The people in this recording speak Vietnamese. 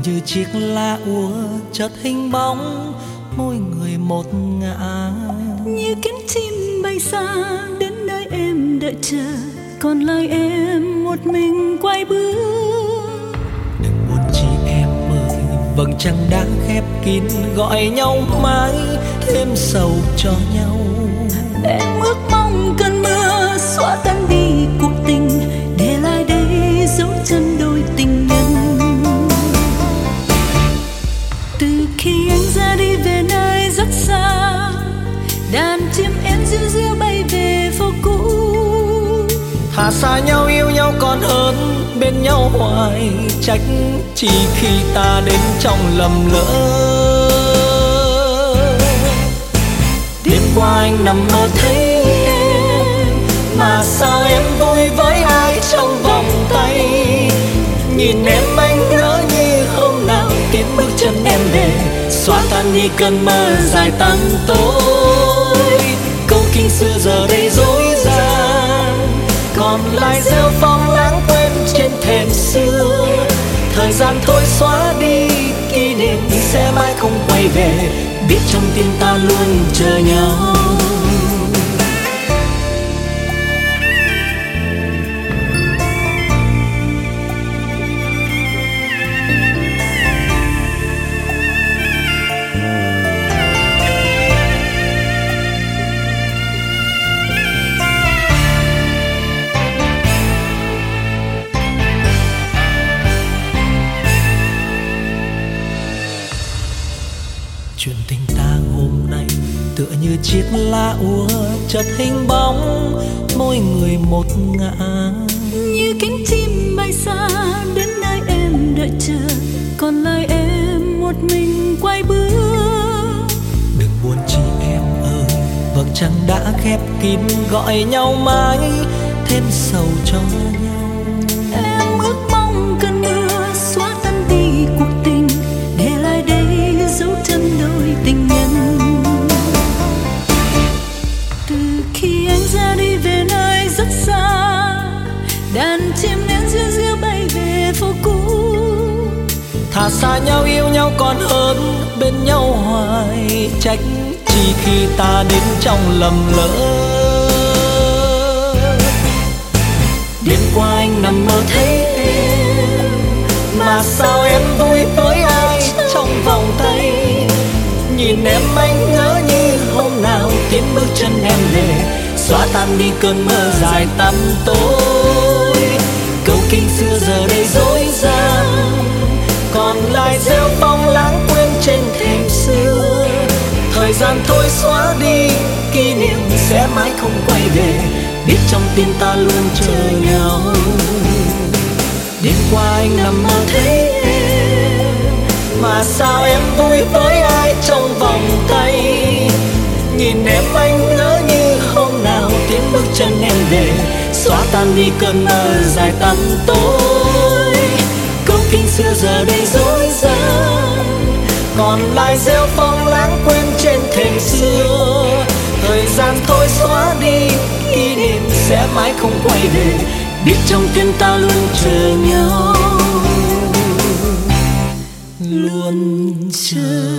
như chiếc lá úa chợt hình bóng, mỗi người một ngã. Như cánh chim bay xa đến nơi em đợi chờ, còn lại em một mình quay bước. Đừng buồn chi em ơi, vầng trăng đã khép kín gọi nhau mãi, thêm sầu cho nhau. Em ước mong cơn mưa xóa tan đi cuộc tình, để lại đây dấu chân đôi tình nhân. Từ khi anh ra đi về nơi rất xa, đàn chim én ríu ríu bay về phố cũ. Thà xa nhau yêu nhau còn hơn bên nhau hoài, trách chỉ khi ta đến trong lầm lỡ. Đêm qua anh nằm mơ thấy em, mà sao em vui với ai trong vòng tay. Nhìn em anh ngỡ như hôm nào tiếng bước chân em về, xóa tan đi cơn mơ dài tăm tối. Câu kinh xưa giờ đây dối gian, còn lại rêu phong lãng quên trên thềm xưa. Thời gian thôi xóa đi kỷ niệm sẽ mãi không quay về, biết trong tim ta luôn chờ nhau. Chuyện tình ta hôm nay tựa như chiếc lá úa chợt hình bóng, mỗi người một ngã. Như cánh chim bay xa đến nơi em đợi chờ, còn lại em một mình quay bước. Đừng buồn chi em ơi, vầng trăng đã khép kín gọi nhau mãi, thêm sầu cho nhau. Em ước mong cơn mưa xóa tan đi cuộc tình, để lại đây dấu chân đôi tình nhân. Từ khi anh ra đi về nơi rất xa, đàn chim én ríu ríu bay về phố cũ. Thà xa nhau yêu nhau còn hơn bên nhau hoài, trách chỉ khi ta đến trong lầm lỡ. Đêm qua anh nằm mơ thấy em, mà sao em vui với ai trong vòng tay. Nhìn em anh ngỡ như hôm nào tiếng bước chân em về, xóa tan đi cơn mơ dài tăm tối. Câu kinh xưa giờ đây dối gian, còn lại rêu phong lãng quên trên thềm xưa. Thời gian thôi xóa đi kỷ niệm sẽ mãi không quay về, biết trong tim ta luôn chờ nhau. Đêm qua anh nằm mơ thấy em, mà sao em vui với ai trong vòng tay. Nhìn em anh ngỡ như hôm nào tiếng bước chân em về, xóa tan đi cơn mơ dài tăm tối. Câu kinh xưa giờ đây dối gian, còn lại rêu phong lãng quên trên thềm xưa. Thời gian thôi xóa đi kỷ niệm sẽ mãi không quay về, biết trong tim ta luôn chờ nhau, luôn chờ